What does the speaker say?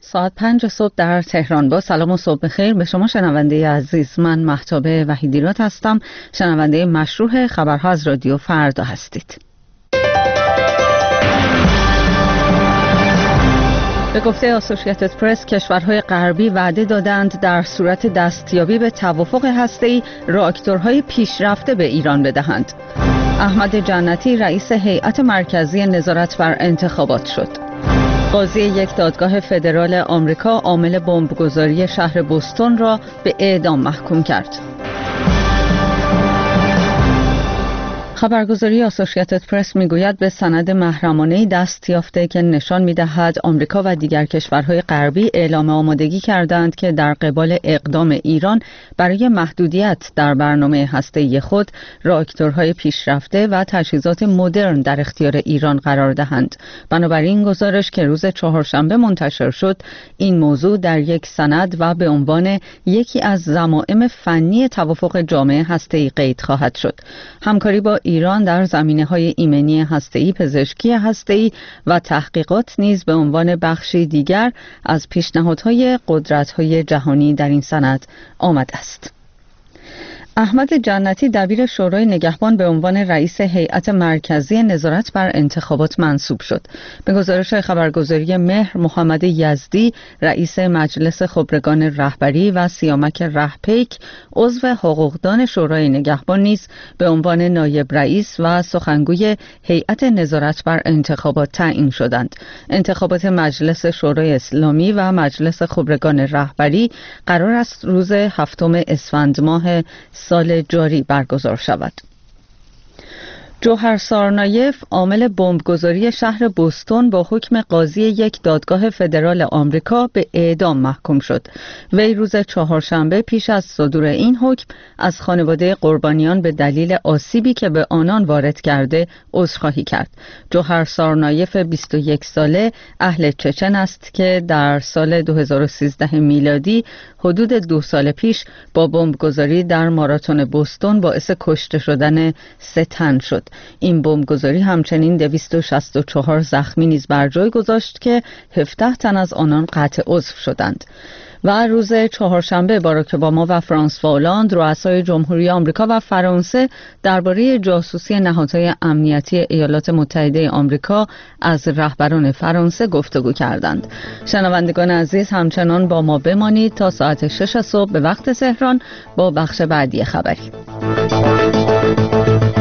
ساعت 5 صبح در تهران. با سلام و صبح بخیر به شما شنونده عزیز. من مهتاب وحیدیراد هستم، شنونده مشروع خبرها از رادیو فردا هستید. به گفته آسوشییتد پرس، کشورهای غربی وعده دادند در صورت دستیابی به توافق هسته‌ای راکتورهای پیشرفته به ایران بدهند. احمد جنتی رئیس هیئت مرکزی نظارت بر انتخابات شد. قاضی یک دادگاه فدرال آمریکا عامل بمبگذاری شهر بوستون را به اعدام محکوم کرد. خبرگزاری آسوشییتد پرس میگوید به سند محرمانه‌ای دست یافته که نشان می‌دهد آمریکا و دیگر کشورهای غربی اعلام آمادگی کردند که در قبال اقدام ایران برای محدودیت در برنامه هسته‌ای خود راکتورهای پیشرفته و تجهیزات مدرن در اختیار ایران قرار دهند. بنابراین گزارش که روز چهارشنبه منتشر شد، این موضوع در یک سند و به عنوان یکی از ضمائم فنی توافق جامعه هسته‌ای قید خواهد شد. همکاری با ایران در زمینه‌های ایمنی هسته‌ای، پزشکی هسته‌ای و تحقیقات نیز به عنوان بخشی دیگر از پیشنهادهای قدرت‌های جهانی در این سند آمده است. احمد جنتی دبیر شورای نگهبان به عنوان رئیس هیئت مرکزی نظارت بر انتخابات منصوب شد. به گزارش خبرگزاری مهر، محمد یزدی رئیس مجلس خبرگان رهبری و سیامک رهپیک عضو حقوقدان شورای نگهبان نیز به عنوان نایب رئیس و سخنگوی هیئت نظارت بر انتخابات تعیین شدند. انتخابات مجلس شورای اسلامی و مجلس خبرگان رهبری قرار است روز 7 اسفند ماه سال جاری برگزار شود. جوهر سارنایف عامل بمبگذاری شهر بوستون با حکم قاضی یک دادگاه فدرال آمریکا به اعدام محکوم شد. وی روز چهارشنبه پیش از صدور این حکم از خانواده قربانیان به دلیل آسیبی که به آنان وارد کرده عذرخواهی کرد. جوهر سارنایف 21 ساله اهل چچن است که در سال 2013 میلادی حدود 2 سال پیش با بمبگذاری در ماراتون بوستون باعث کشته شدن 3 تن شد. این بمبگذاری همچنین 264 زخمی نیز بر جای گذاشت که 17 تن از آنان قطع عضو شدند. و روز چهارشنبه باراک اوباما و فرانسوا هولاند رؤسای جمهوری آمریکا و فرانسه درباره جاسوسی نهادهای امنیتی ایالات متحده آمریکا از رهبران فرانسه گفتگو کردند. شنوندگان عزیز، همچنان با ما بمانید تا ساعت 6 صبح به وقت تهران با بخش بعدی خبری.